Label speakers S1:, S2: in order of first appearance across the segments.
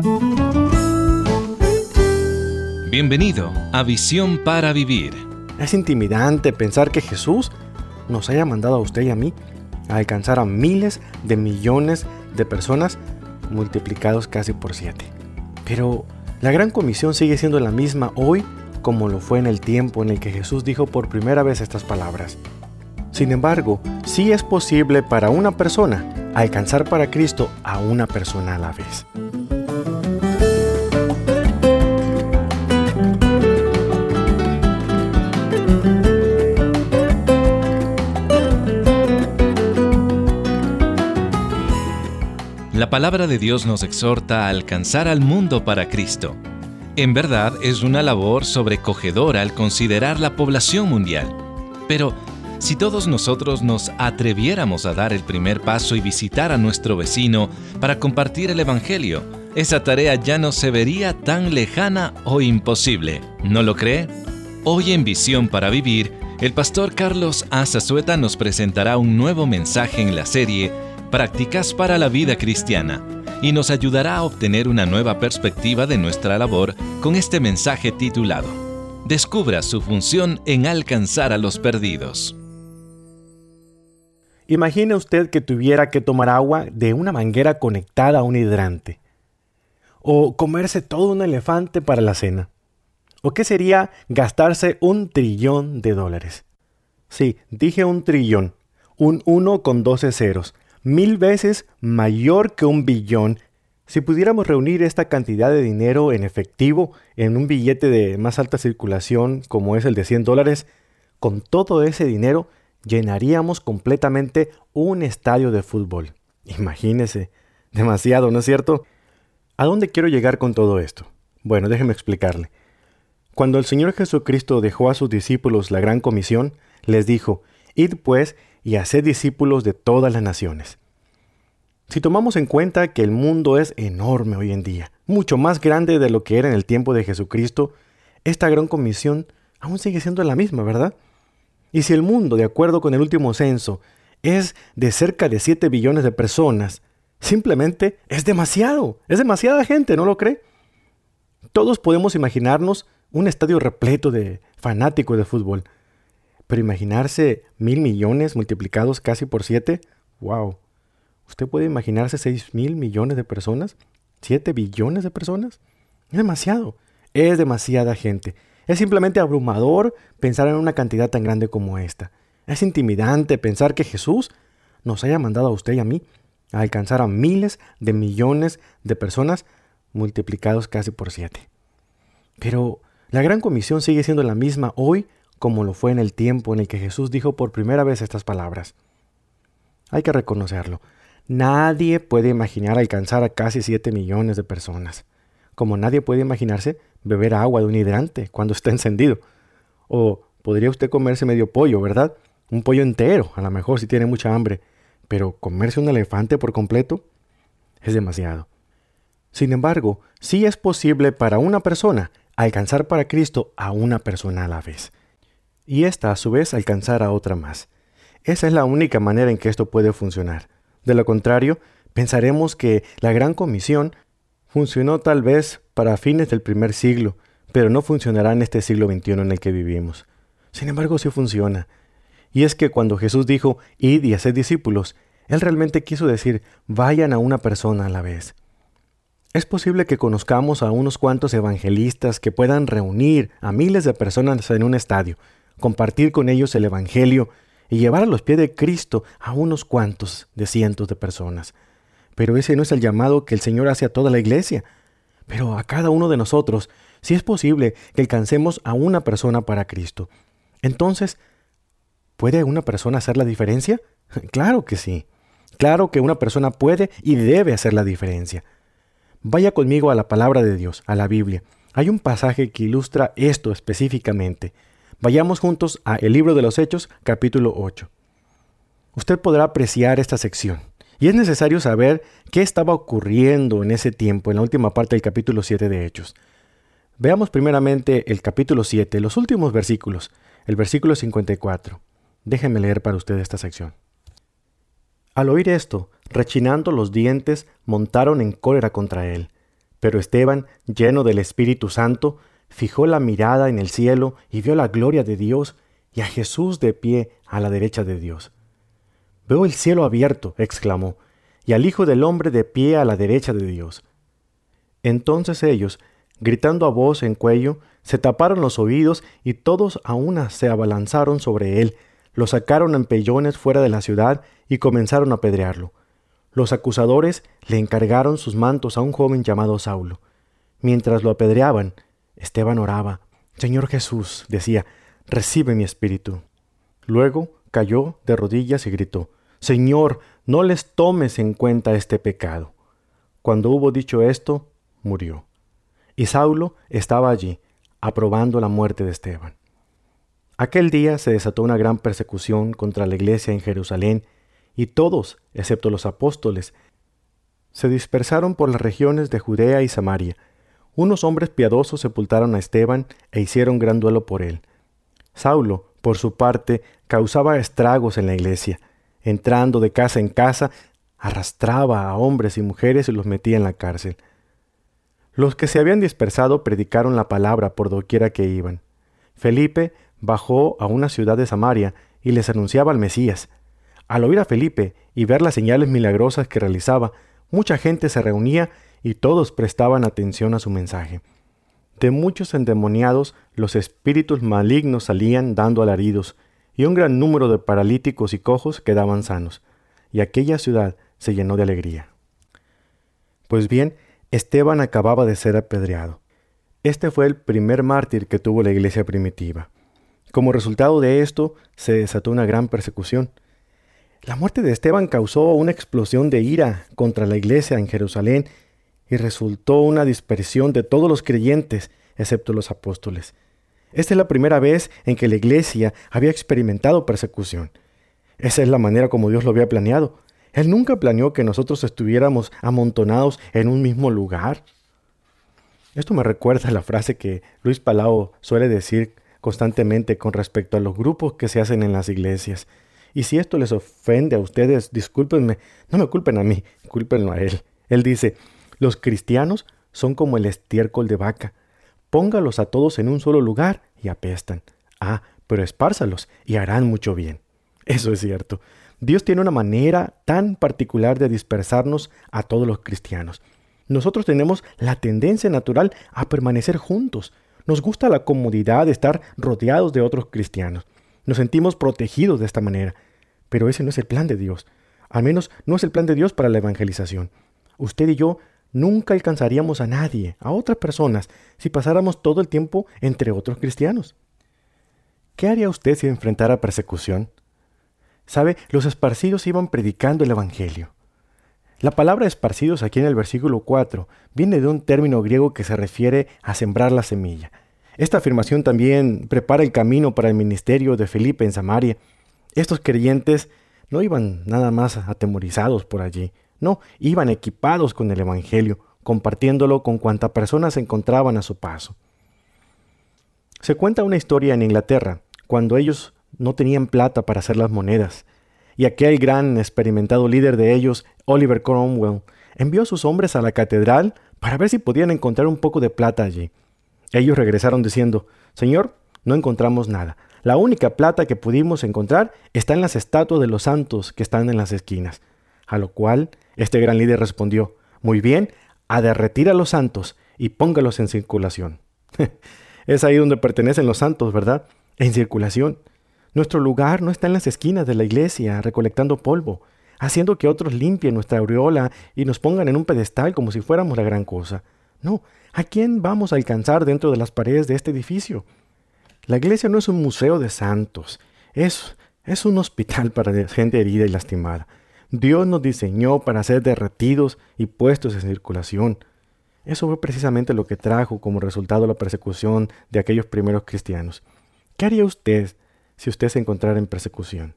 S1: Bienvenido a Visión para Vivir.
S2: Es intimidante pensar que Jesús nos haya mandado a usted y a mí a alcanzar a miles de millones de personas multiplicados casi por 7. Pero la gran comisión sigue siendo la misma hoy como lo fue en el tiempo en el que Jesús dijo por primera vez estas palabras. Sin embargo, sí es posible para una persona alcanzar para Cristo a una persona a la vez.
S1: La palabra de Dios nos exhorta a alcanzar al mundo para Cristo. En verdad, es una labor sobrecogedora al considerar la población mundial. Pero, si todos nosotros nos atreviéramos a dar el primer paso y visitar a nuestro vecino para compartir el Evangelio, esa tarea ya no se vería tan lejana o imposible. ¿No lo cree? Hoy en Visión para Vivir, el pastor Carlos A. Zazueta nos presentará un nuevo mensaje en la serie Prácticas para la Vida Cristiana, y nos ayudará a obtener una nueva perspectiva de nuestra labor con este mensaje titulado Descubra su función en alcanzar a los perdidos.
S2: Imagine usted que tuviera que tomar agua de una manguera conectada a un hidrante, o comerse todo un elefante para la cena, o qué sería gastarse $1 trillón. Sí, dije 1 trillón, un 1 con 12 ceros. 1000 veces mayor que 1 billón. Si pudiéramos reunir esta cantidad de dinero en efectivo en un billete de más alta circulación como es el de $100, con todo ese dinero llenaríamos completamente un estadio de fútbol. Imagínese, demasiado, ¿no es cierto? ¿A dónde quiero llegar con todo esto? Bueno, déjeme explicarle. Cuando el Señor Jesucristo dejó a sus discípulos la gran comisión, les dijo: Id pues y haced discípulos de todas las naciones. Si tomamos en cuenta que el mundo es enorme hoy en día, mucho más grande de lo que era en el tiempo de Jesucristo, esta gran comisión aún sigue siendo la misma, ¿verdad? Y si el mundo, de acuerdo con el último censo, es de cerca de 7 billones de personas, simplemente es demasiada gente, ¿no lo cree? Todos podemos imaginarnos un estadio repleto de fanáticos de fútbol. Pero imaginarse 1,000 millones multiplicados casi por 7, ¡wow! ¿Usted puede imaginarse 6,000 millones de personas? ¿7 billones de personas? Es demasiada gente. Es simplemente abrumador pensar en una cantidad tan grande como esta. Es intimidante pensar que Jesús nos haya mandado a usted y a mí a alcanzar a miles de millones de personas multiplicados casi por 7. Pero la gran comisión sigue siendo la misma hoy como lo fue en el tiempo en el que Jesús dijo por primera vez estas palabras. Hay que reconocerlo. Nadie puede imaginar alcanzar a casi 7 millones de personas, como nadie puede imaginarse beber agua de un hidrante cuando está encendido. O podría usted comerse medio pollo, ¿verdad? Un pollo entero, a lo mejor si tiene mucha hambre, pero comerse un elefante por completo es demasiado. Sin embargo, sí es posible para una persona alcanzar para Cristo a una persona a la vez. Y esta a su vez alcanzar a otra más. Esa es la única manera en que esto puede funcionar. De lo contrario, pensaremos que la gran comisión funcionó tal vez para fines del primer siglo, pero no funcionará en este siglo XXI en el que vivimos. Sin embargo, sí funciona. Y es que cuando Jesús dijo, id y haced discípulos, Él realmente quiso decir, vayan a una persona a la vez. Es posible que conozcamos a unos cuantos evangelistas que puedan reunir a miles de personas en un estadio, compartir con ellos el Evangelio y llevar a los pies de Cristo a unos cuantos de cientos de personas. Pero ese no es el llamado que el Señor hace a toda la iglesia. Pero a cada uno de nosotros, sí es posible que alcancemos a una persona para Cristo. Entonces, ¿puede una persona hacer la diferencia? Claro que sí. Claro que una persona puede y debe hacer la diferencia. Vaya conmigo a la palabra de Dios, a la Biblia. Hay un pasaje que ilustra esto específicamente. Vayamos juntos a el libro de los Hechos, capítulo 8. Usted podrá apreciar esta sección. Y es necesario saber qué estaba ocurriendo en ese tiempo, en la última parte del capítulo 7 de Hechos. Veamos primeramente el capítulo 7, los últimos versículos, el versículo 54. Déjenme leer para usted esta sección. Al oír esto, rechinando los dientes, montaron en cólera contra él. Pero Esteban, lleno del Espíritu Santo, fijó la mirada en el cielo y vio la gloria de Dios y a Jesús de pie a la derecha de Dios. «Veo el cielo abierto», exclamó, «y al Hijo del Hombre de pie a la derecha de Dios». Entonces ellos, gritando a voz en cuello, se taparon los oídos y todos a una se abalanzaron sobre él, lo sacaron a empellones fuera de la ciudad y comenzaron a apedrearlo. Los acusadores le encargaron sus mantos a un joven llamado Saulo. Mientras lo apedreaban, Esteban oraba. «Señor Jesús», decía, «recibe mi espíritu». Luego cayó de rodillas y gritó, «Señor, no les tomes en cuenta este pecado». Cuando hubo dicho esto, murió. Y Saulo estaba allí, aprobando la muerte de Esteban. Aquel día se desató una gran persecución contra la iglesia en Jerusalén, y todos, excepto los apóstoles, se dispersaron por las regiones de Judea y Samaria. Unos hombres piadosos sepultaron a Esteban e hicieron gran duelo por él. Saulo, por su parte, causaba estragos en la iglesia. Entrando de casa en casa, arrastraba a hombres y mujeres y los metía en la cárcel. Los que se habían dispersado predicaron la palabra por doquiera que iban. Felipe bajó a una ciudad de Samaria y les anunciaba al Mesías. Al oír a Felipe y ver las señales milagrosas que realizaba, mucha gente se reunía y todos prestaban atención a su mensaje. De muchos endemoniados, los espíritus malignos salían dando alaridos, y un gran número de paralíticos y cojos quedaban sanos, y aquella ciudad se llenó de alegría. Pues bien, Esteban acababa de ser apedreado. Este fue el primer mártir que tuvo la iglesia primitiva. Como resultado de esto, se desató una gran persecución. La muerte de Esteban causó una explosión de ira contra la iglesia en Jerusalén y resultó una dispersión de todos los creyentes, excepto los apóstoles. Esta es la primera vez en que la iglesia había experimentado persecución. Esa es la manera como Dios lo había planeado. Él nunca planeó que nosotros estuviéramos amontonados en un mismo lugar. Esto me recuerda a la frase que Luis Palau suele decir constantemente con respecto a los grupos que se hacen en las iglesias. Y si esto les ofende a ustedes, discúlpenme, no me culpen a mí, cúlpenlo a él. Él dice, los cristianos son como el estiércol de vaca. Póngalos a todos en un solo lugar y apestan. Pero espárzalos y harán mucho bien. Eso es cierto. Dios tiene una manera tan particular de dispersarnos a todos los cristianos. Nosotros tenemos la tendencia natural a permanecer juntos. Nos gusta la comodidad de estar rodeados de otros cristianos. Nos sentimos protegidos de esta manera. Pero ese no es el plan de Dios. Al menos no es el plan de Dios para la evangelización. Usted y yo nunca alcanzaríamos a nadie, a otras personas, si pasáramos todo el tiempo entre otros cristianos. ¿Qué haría usted si enfrentara persecución? ¿Sabe? Los esparcidos iban predicando el evangelio. La palabra esparcidos aquí en el versículo 4 viene de un término griego que se refiere a sembrar la semilla. Esta afirmación también prepara el camino para el ministerio de Felipe en Samaria. Estos creyentes no iban nada más atemorizados por allí. No, iban equipados con el evangelio, compartiéndolo con cuantas personas se encontraban a su paso. Se cuenta una historia en Inglaterra, cuando ellos no tenían plata para hacer las monedas, y aquel gran experimentado líder de ellos, Oliver Cromwell, envió a sus hombres a la catedral para ver si podían encontrar un poco de plata allí. Ellos regresaron diciendo, «Señor, no encontramos nada. La única plata que pudimos encontrar está en las estatuas de los santos que están en las esquinas». A lo cual este gran líder respondió, «Muy bien, a derretir a los santos y póngalos en circulación». Es ahí donde pertenecen los santos, ¿verdad? En circulación. Nuestro lugar no está en las esquinas de la iglesia recolectando polvo, haciendo que otros limpien nuestra aureola y nos pongan en un pedestal como si fuéramos la gran cosa. No, ¿a quién vamos a alcanzar dentro de las paredes de este edificio? La iglesia no es un museo de santos, es un hospital para gente herida y lastimada. Dios nos diseñó para ser derretidos y puestos en circulación. Eso fue precisamente lo que trajo como resultado la persecución de aquellos primeros cristianos. ¿Qué haría usted si usted se encontrara en persecución?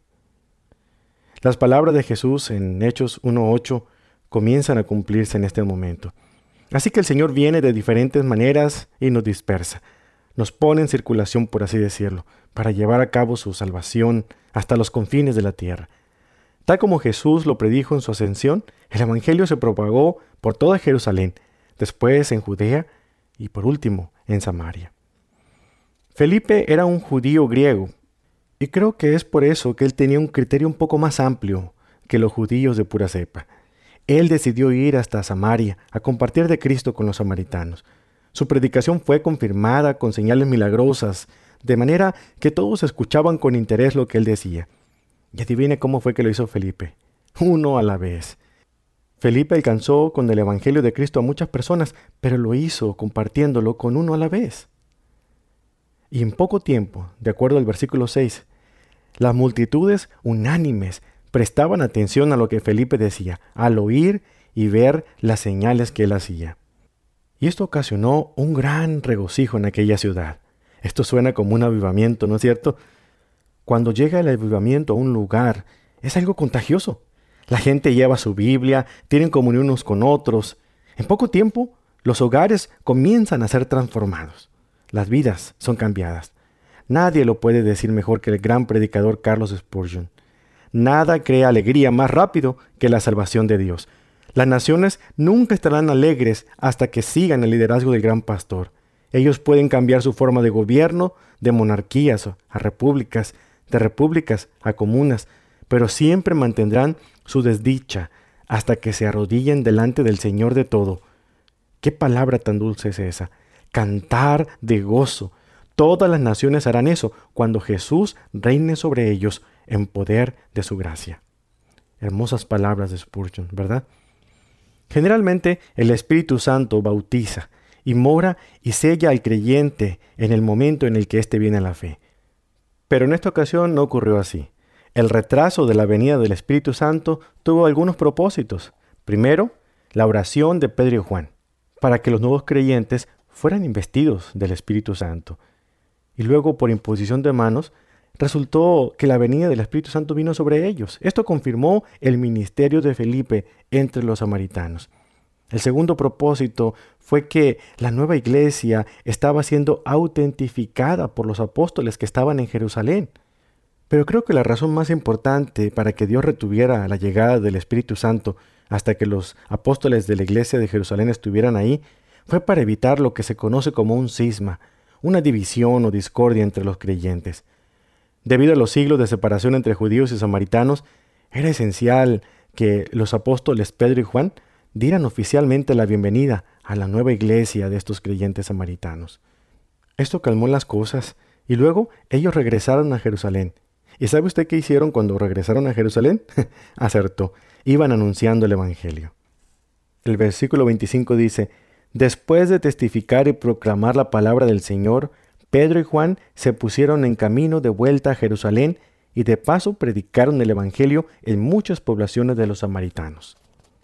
S2: Las palabras de Jesús en Hechos 1:8 comienzan a cumplirse en este momento. Así que el Señor viene de diferentes maneras y nos dispersa. Nos pone en circulación, por así decirlo, para llevar a cabo su salvación hasta los confines de la tierra. Tal como Jesús lo predijo en su ascensión, el Evangelio se propagó por toda Jerusalén, después en Judea y por último en Samaria. Felipe era un judío griego, y creo que es por eso que él tenía un criterio un poco más amplio que los judíos de pura cepa. Él decidió ir hasta Samaria a compartir de Cristo con los samaritanos. Su predicación fue confirmada con señales milagrosas, de manera que todos escuchaban con interés lo que él decía. Y adivine cómo fue que lo hizo Felipe. Uno a la vez. Felipe alcanzó con el Evangelio de Cristo a muchas personas, pero lo hizo compartiéndolo con uno a la vez. Y en poco tiempo, de acuerdo al versículo 6, las multitudes unánimes prestaban atención a lo que Felipe decía, al oír y ver las señales que él hacía. Y esto ocasionó un gran regocijo en aquella ciudad. Esto suena como un avivamiento, ¿no es cierto? Cuando llega el avivamiento a un lugar, es algo contagioso. La gente lleva su Biblia, tienen comunión unos con otros. En poco tiempo, los hogares comienzan a ser transformados. Las vidas son cambiadas. Nadie lo puede decir mejor que el gran predicador Carlos Spurgeon. Nada crea alegría más rápido que la salvación de Dios. Las naciones nunca estarán alegres hasta que sigan el liderazgo del gran pastor. Ellos pueden cambiar su forma de gobierno de monarquías a repúblicas, de repúblicas a comunas, pero siempre mantendrán su desdicha hasta que se arrodillen delante del Señor de todo. ¿Qué palabra tan dulce es esa? Cantar de gozo. Todas las naciones harán eso cuando Jesús reine sobre ellos en poder de su gracia. Hermosas palabras de Spurgeon, ¿verdad? Generalmente el Espíritu Santo bautiza y mora y sella al creyente en el momento en el que éste viene a la fe. Pero en esta ocasión no ocurrió así. El retraso de la venida del Espíritu Santo tuvo algunos propósitos. Primero, la oración de Pedro y Juan, para que los nuevos creyentes fueran investidos del Espíritu Santo. Y luego, por imposición de manos, resultó que la venida del Espíritu Santo vino sobre ellos. Esto confirmó el ministerio de Felipe entre los samaritanos. El segundo propósito fue que la nueva iglesia estaba siendo autentificada por los apóstoles que estaban en Jerusalén. Pero creo que la razón más importante para que Dios retuviera la llegada del Espíritu Santo hasta que los apóstoles de la iglesia de Jerusalén estuvieran ahí fue para evitar lo que se conoce como un cisma, una división o discordia entre los creyentes. Debido a los siglos de separación entre judíos y samaritanos, era esencial que los apóstoles Pedro y Juan dieran oficialmente la bienvenida a la nueva iglesia de estos creyentes samaritanos. Esto calmó las cosas y luego ellos regresaron a Jerusalén. ¿Y sabe usted qué hicieron cuando regresaron a Jerusalén? Acertó, iban anunciando el Evangelio. El versículo 25 dice: Después de testificar y proclamar la palabra del Señor, Pedro y Juan se pusieron en camino de vuelta a Jerusalén y de paso predicaron el Evangelio en muchas poblaciones de los samaritanos.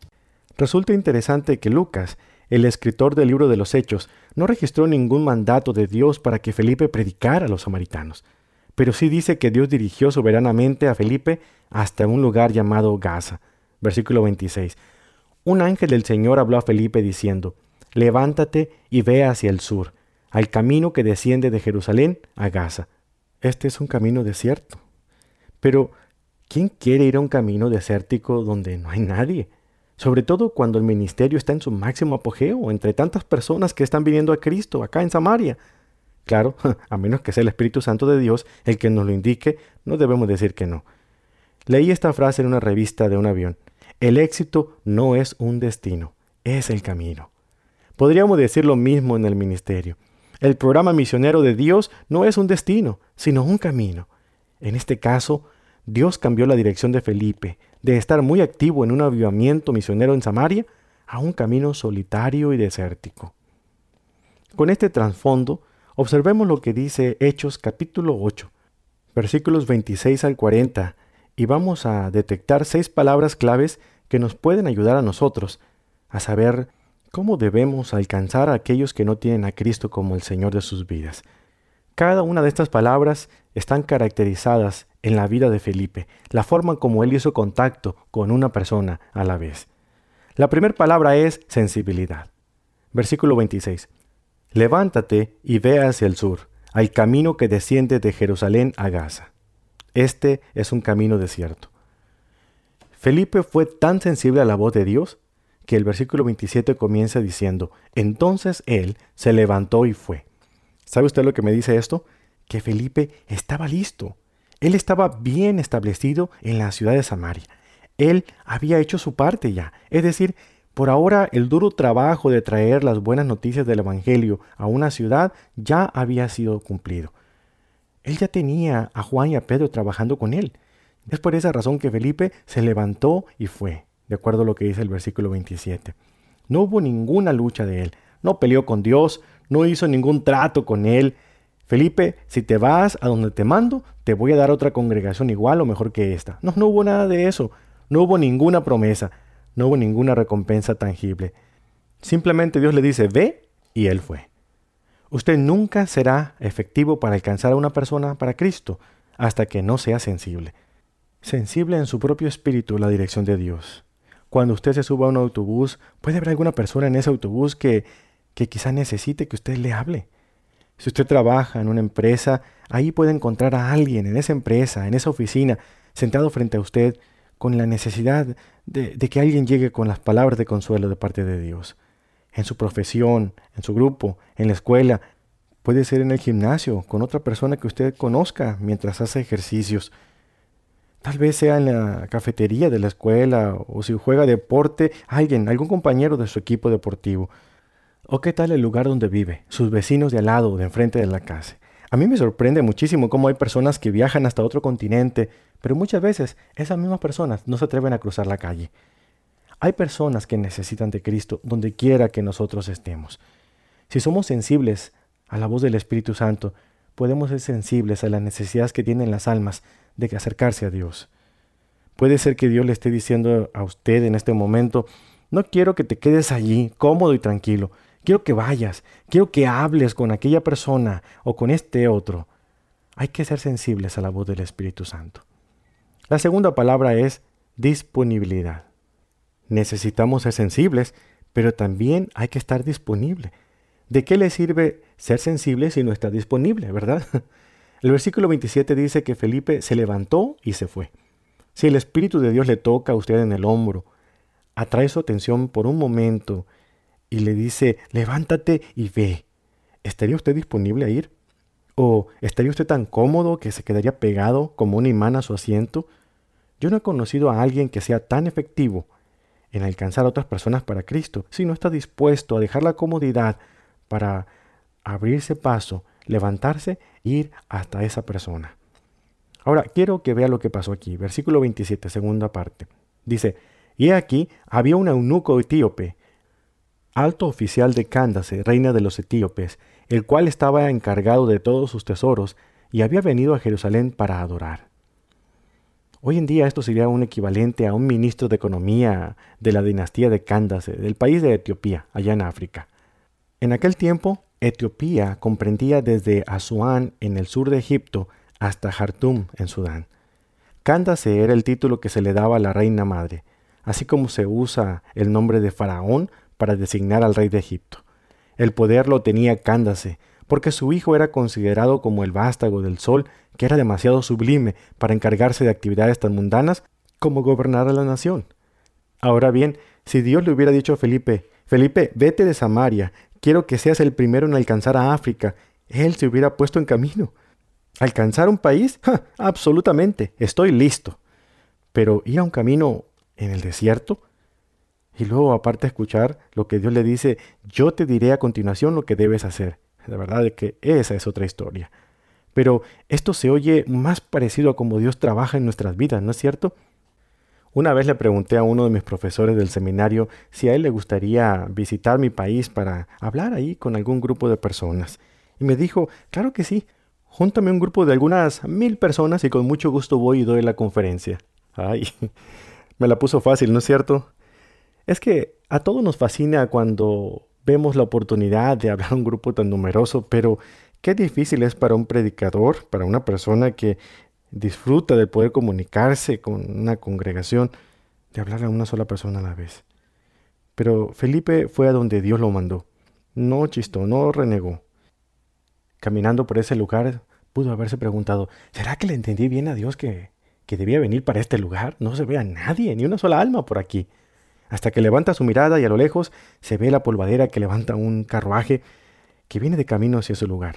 S2: Resulta interesante que Lucas, el escritor del libro de los Hechos, no registró ningún mandato de Dios para que Felipe predicara a los samaritanos, pero sí dice que Dios dirigió soberanamente a Felipe hasta un lugar llamado Gaza. Versículo 26. Un ángel del Señor habló a Felipe diciendo: Levántate y ve hacia el sur, al camino que desciende de Jerusalén a Gaza. Este es un camino desierto. Pero, ¿quién quiere ir a un camino desértico donde no hay nadie? Sobre todo cuando el ministerio está en su máximo apogeo, entre tantas personas que están viniendo a Cristo acá en Samaria. Claro, a menos que sea el Espíritu Santo de Dios el que nos lo indique, no debemos decir que no. Leí esta frase en una revista de un avión: el éxito no es un destino, es el camino. Podríamos decir lo mismo en el ministerio. El programa misionero de Dios no es un destino, sino un camino. En este caso, Dios cambió la dirección de Felipe, de estar muy activo en un avivamiento misionero en Samaria, a un camino solitario y desértico. Con este trasfondo, observemos lo que dice Hechos capítulo 8, versículos 26 al 40, y vamos a detectar 6 palabras claves que nos pueden ayudar a nosotros a saber cómo debemos alcanzar a aquellos que no tienen a Cristo como el Señor de sus vidas. Cada una de estas palabras están caracterizadas en la vida de Felipe, la forma como él hizo contacto con una persona a la vez. La primera palabra es sensibilidad. Versículo 26. Levántate y ve hacia el sur, al camino que desciende de Jerusalén a Gaza. Este es un camino desierto. Felipe fue tan sensible a la voz de Dios que el versículo 27 comienza diciendo, entonces él se levantó y fue. ¿Sabe usted lo que me dice esto? Que Felipe estaba listo. Él estaba bien establecido en la ciudad de Samaria. Él había hecho su parte ya. Es decir, por ahora el duro trabajo de traer las buenas noticias del Evangelio a una ciudad ya había sido cumplido. Él ya tenía a Juan y a Pedro trabajando con él. Es por esa razón que Felipe se levantó y fue, de acuerdo a lo que dice el versículo 27. No hubo ninguna lucha de él. No peleó con Dios, no hizo ningún trato con él. Felipe, si te vas a donde te mando, te voy a dar otra congregación igual o mejor que esta. No hubo nada de eso. No hubo ninguna promesa. No hubo ninguna recompensa tangible. Simplemente Dios le dice, ve, y él fue. Usted nunca será efectivo para alcanzar a una persona para Cristo hasta que no sea sensible. Sensible en su propio espíritu a la dirección de Dios. Cuando usted se suba a un autobús, puede haber alguna persona en ese autobús que quizá necesite que usted le hable. Si usted trabaja en una empresa, ahí puede encontrar a alguien en esa empresa, en esa oficina, sentado frente a usted, con la necesidad de que alguien llegue con las palabras de consuelo de parte de Dios. En su profesión, en su grupo, en la escuela, puede ser en el gimnasio, con otra persona que usted conozca mientras hace ejercicios. Tal vez sea en la cafetería de la escuela, o si juega deporte, algún compañero de su equipo deportivo. ¿O qué tal el lugar donde vive, sus vecinos de al lado o de enfrente de la casa? A mí me sorprende muchísimo cómo hay personas que viajan hasta otro continente, pero muchas veces esas mismas personas no se atreven a cruzar la calle. Hay personas que necesitan de Cristo donde quiera que nosotros estemos. Si somos sensibles a la voz del Espíritu Santo, podemos ser sensibles a las necesidades que tienen las almas de acercarse a Dios. Puede ser que Dios le esté diciendo a usted en este momento, no quiero que te quedes allí cómodo y tranquilo. Quiero que vayas, quiero que hables con aquella persona o con este otro. Hay que ser sensibles a la voz del Espíritu Santo. La segunda palabra es disponibilidad. Necesitamos ser sensibles, pero también hay que estar disponible. ¿De qué le sirve ser sensible si no está disponible, verdad? El versículo 27 dice que Felipe se levantó y se fue. Si el Espíritu de Dios le toca a usted en el hombro, atrae su atención por un momento y le dice, levántate y ve, ¿estaría usted disponible a ir? ¿O estaría usted tan cómodo que se quedaría pegado como un imán a su asiento? Yo no he conocido a alguien que sea tan efectivo en alcanzar a otras personas para Cristo, si no está dispuesto a dejar la comodidad para abrirse paso, levantarse e ir hasta esa persona. Ahora, quiero que vea lo que pasó aquí. Versículo 27, segunda parte. Dice, y he aquí, había un eunuco etíope, alto oficial de Cándace, reina de los etíopes, el cual estaba encargado de todos sus tesoros y había venido a Jerusalén para adorar. Hoy en día esto sería un equivalente a un ministro de economía de la dinastía de Cándace, del país de Etiopía, allá en África. En aquel tiempo, Etiopía comprendía desde Asuán en el sur de Egipto hasta Jartum en Sudán. Cándace era el título que se le daba a la reina madre, así como se usa el nombre de Faraón para designar al rey de Egipto. El poder lo tenía Cándace, porque su hijo era considerado como el vástago del sol, que era demasiado sublime para encargarse de actividades tan mundanas como gobernar a la nación. Ahora bien, si Dios le hubiera dicho a Felipe, vete de Samaria, quiero que seas el primero en alcanzar a África, él se hubiera puesto en camino. ¿Alcanzar un país? ¡Ja! Absolutamente, estoy listo. Pero ir a un camino en el desierto, y luego aparte escuchar lo que Dios le dice, yo te diré a continuación lo que debes hacer. La verdad es que esa es otra historia. Pero esto se oye más parecido a cómo Dios trabaja en nuestras vidas, ¿no es cierto? Una vez le pregunté a uno de mis profesores del seminario si a él le gustaría visitar mi país para hablar ahí con algún grupo de personas. Y me dijo, claro que sí, júntame un grupo de algunas 1000 personas y con mucho gusto voy y doy la conferencia. Ay, me la puso fácil, ¿no es cierto? Es que a todos nos fascina cuando vemos la oportunidad de hablar a un grupo tan numeroso, pero qué difícil es para un predicador, para una persona que disfruta de poder comunicarse con una congregación, de hablar a una sola persona a la vez. Pero Felipe fue a donde Dios lo mandó. No chistó, no renegó. Caminando por ese lugar, pudo haberse preguntado, ¿será que le entendí bien a Dios que debía venir para este lugar? No se ve a nadie, ni una sola alma por aquí. hasta que levanta su mirada y a lo lejos se ve la polvadera que levanta un carruaje que viene de camino hacia su lugar.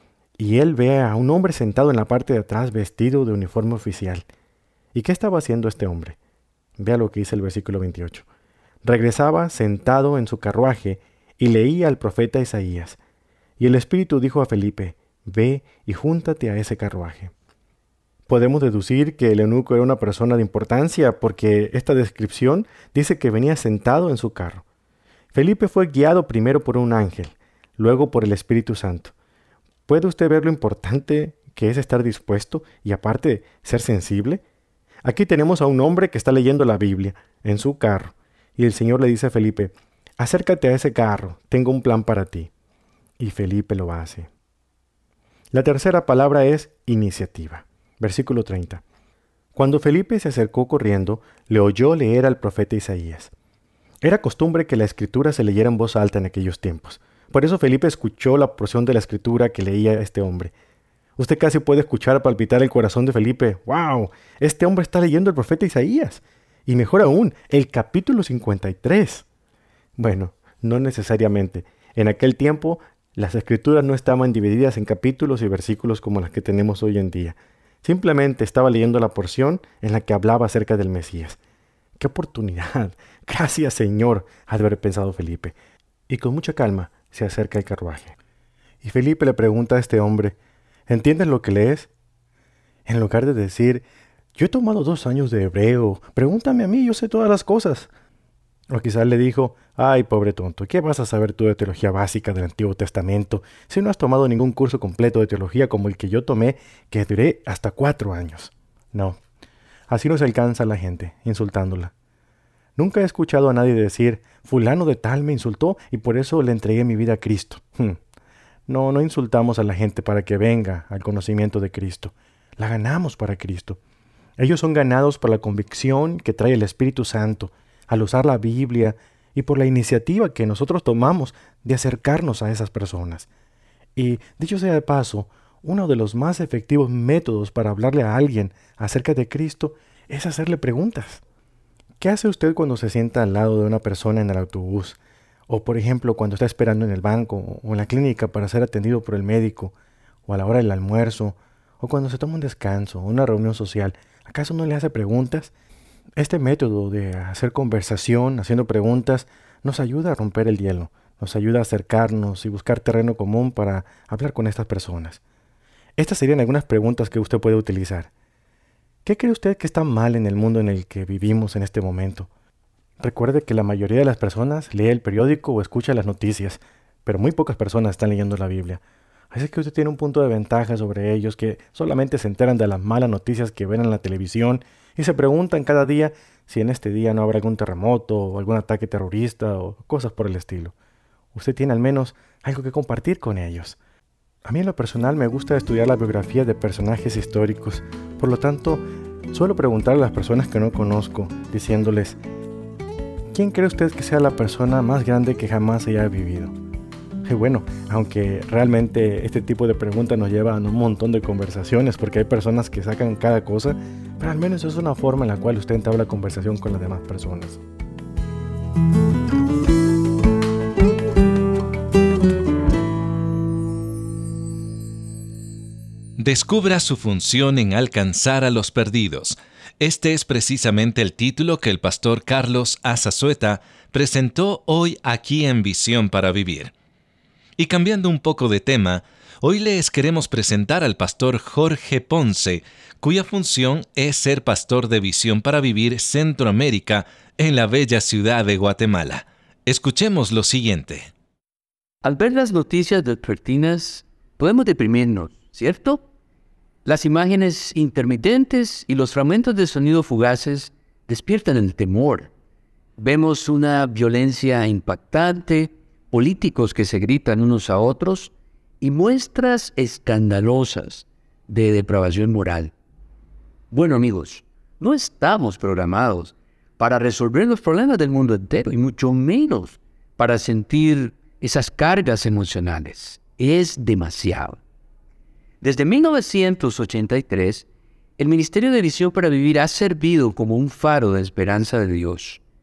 S2: Y él ve a un hombre sentado en la parte de atrás vestido de uniforme oficial. ¿Y qué estaba haciendo este hombre? Vea lo que dice el versículo 28. Regresaba sentado en su carruaje y leía al profeta Isaías. Y el Espíritu dijo a Felipe, ve y júntate a ese carruaje. Podemos deducir que el eunuco era una persona de importancia porque esta descripción dice que venía sentado en su carro. Felipe fue guiado primero por un ángel, luego por el Espíritu Santo. ¿Puede usted ver lo importante que es estar dispuesto y aparte ser sensible? Aquí tenemos a un hombre que está leyendo la Biblia en su carro y el Señor le dice a Felipe, acércate a ese carro, tengo un plan para ti. Y Felipe lo hace. La tercera palabra es iniciativa. Versículo 30. Cuando Felipe se acercó corriendo, le oyó leer al profeta Isaías. Era costumbre que la escritura se leyera en voz alta en aquellos tiempos. Por eso Felipe escuchó la porción de la escritura que leía este hombre. Usted casi puede escuchar palpitar el corazón de Felipe. ¡Wow! Este hombre está leyendo el profeta Isaías. Y mejor aún, el capítulo 53. Bueno, no necesariamente. En aquel tiempo, las escrituras no estaban divididas en capítulos y versículos como las que tenemos hoy en día. Simplemente estaba leyendo la porción en la que hablaba acerca del Mesías. ¡Qué oportunidad! Gracias, Señor, ha de haber pensado Felipe. Y con mucha calma se acerca al carruaje. Y Felipe le pregunta a este hombre, ¿entiendes lo que lees? En lugar de decir, yo he tomado 2 años de hebreo, pregúntame a mí, yo sé todas las cosas. O quizás le dijo, ay, pobre tonto, ¿qué vas a saber tú de teología básica del Antiguo Testamento si no has tomado ningún curso completo de teología como el que yo tomé, que duré hasta 4 años? No, así no se alcanza a la gente, insultándola. Nunca he escuchado a nadie decir, fulano de tal me insultó y por eso le entregué mi vida a Cristo. No insultamos a la gente para que venga al conocimiento de Cristo. La ganamos para Cristo. Ellos son ganados por la convicción que trae el Espíritu Santo, al usar la Biblia y por la iniciativa que nosotros tomamos de acercarnos a esas personas. Y, dicho sea de paso, uno de los más efectivos métodos para hablarle a alguien acerca de Cristo es hacerle preguntas. ¿Qué hace usted cuando se sienta al lado de una persona en el autobús? O, por ejemplo, cuando está esperando en el banco o en la clínica para ser atendido por el médico, o a la hora del almuerzo, o cuando se toma un descanso o una reunión social. ¿Acaso no le hace preguntas? Este método de hacer conversación, haciendo preguntas, nos ayuda a romper el hielo, nos ayuda a acercarnos y buscar terreno común para hablar con estas personas. Estas serían algunas preguntas que usted puede utilizar. ¿Qué cree usted que está mal en el mundo en el que vivimos en este momento? Recuerde que la mayoría de las personas lee el periódico o escucha las noticias, pero muy pocas personas están leyendo la Biblia. Así que usted tiene un punto de ventaja sobre ellos que solamente se enteran de las malas noticias que ven en la televisión y se preguntan cada día si en este día no habrá algún terremoto o algún ataque terrorista o cosas por el estilo. Usted tiene al menos algo que compartir con ellos. A mí en lo personal me gusta estudiar la biografía de personajes históricos. Por lo tanto, suelo preguntar a las personas que no conozco, diciéndoles, ¿quién cree usted que sea la persona más grande que jamás haya vivido? Y bueno, aunque realmente este tipo de preguntas nos llevan a un montón de conversaciones porque hay personas que sacan cada cosa, pero al menos es una forma en la cual usted entabla conversación con las demás personas.
S1: Descubra su función en alcanzar a los perdidos. Este es precisamente el título que el pastor Carlos Azazueta presentó hoy aquí en Visión para Vivir. Y cambiando un poco de tema, hoy les queremos presentar al pastor Jorge Ponce, cuya función es ser pastor de Visión para Vivir Centroamérica en la bella ciudad de Guatemala. Escuchemos lo siguiente.
S3: Al ver las noticias vespertinas, podemos deprimirnos, ¿cierto? Las imágenes intermitentes y los fragmentos de sonido fugaces despiertan el temor. Vemos una violencia impactante, políticos que se gritan unos a otros y muestras escandalosas de depravación moral. Bueno, amigos, no estamos programados para resolver los problemas del mundo entero y mucho menos para sentir esas cargas emocionales. Es demasiado. Desde 1983, el Ministerio de Visión para Vivir ha servido como un faro de esperanza de Dios.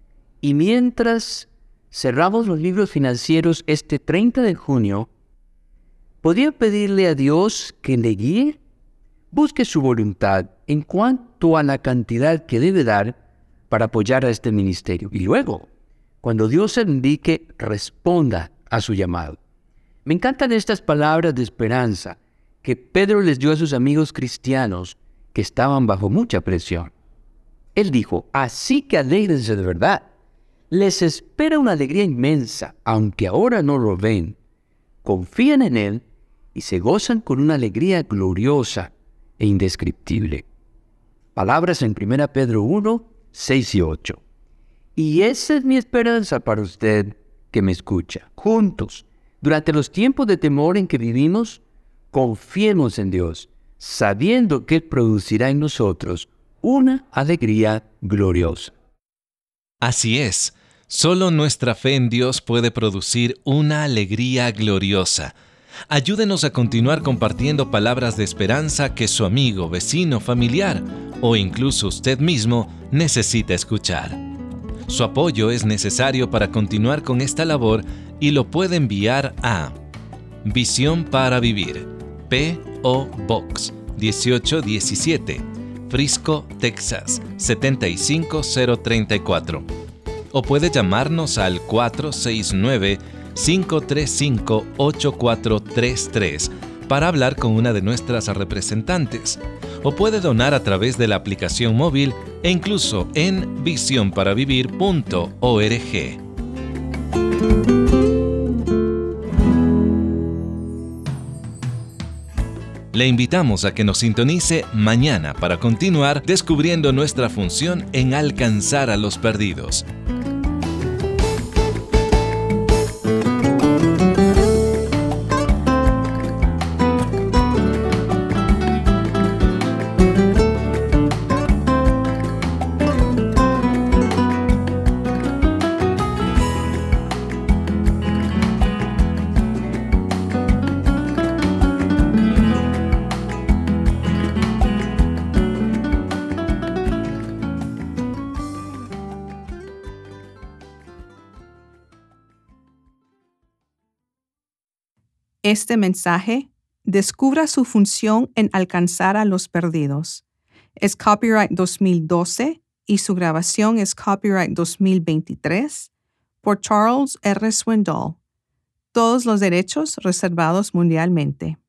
S3: Y mientras cerramos los libros financieros este 30 de junio, ¿podría pedirle a Dios que le guíe? Busque su voluntad en cuanto a la cantidad que debe dar para apoyar a este ministerio. Y luego, cuando Dios se lo indique, responda a su llamado. Me encantan estas palabras de esperanza que Pedro les dio a sus amigos cristianos que estaban bajo mucha presión. Él dijo, así que alégrense de verdad. Les espera una alegría inmensa, aunque ahora no lo ven. Confían en Él y se gozan con una alegría gloriosa e indescriptible. Palabras en 1 Pedro 1, 6 y 8. Y esa es mi esperanza para usted que me escucha. Juntos, durante los tiempos de temor en que vivimos, confiemos en Dios, sabiendo que Él producirá en nosotros una alegría gloriosa.
S1: Así es, solo nuestra fe en Dios puede producir una alegría gloriosa. Ayúdenos a continuar compartiendo palabras de esperanza que su amigo, vecino, familiar o incluso usted mismo necesita escuchar. Su apoyo es necesario para continuar con esta labor y lo puede enviar a Visión para Vivir, P.O. Box 1817, Frisco, Texas 75034. O puede llamarnos al 469-535-8433 para hablar con una de nuestras representantes. O puede donar a través de la aplicación móvil e incluso en visionparavivir.org. Le invitamos a que nos sintonice mañana para continuar descubriendo nuestra función en alcanzar a los perdidos.
S4: Este mensaje descubra su función en alcanzar a los perdidos. Es copyright 2012 y su grabación es copyright 2023 por Charles R. Swindoll. Todos los derechos reservados mundialmente.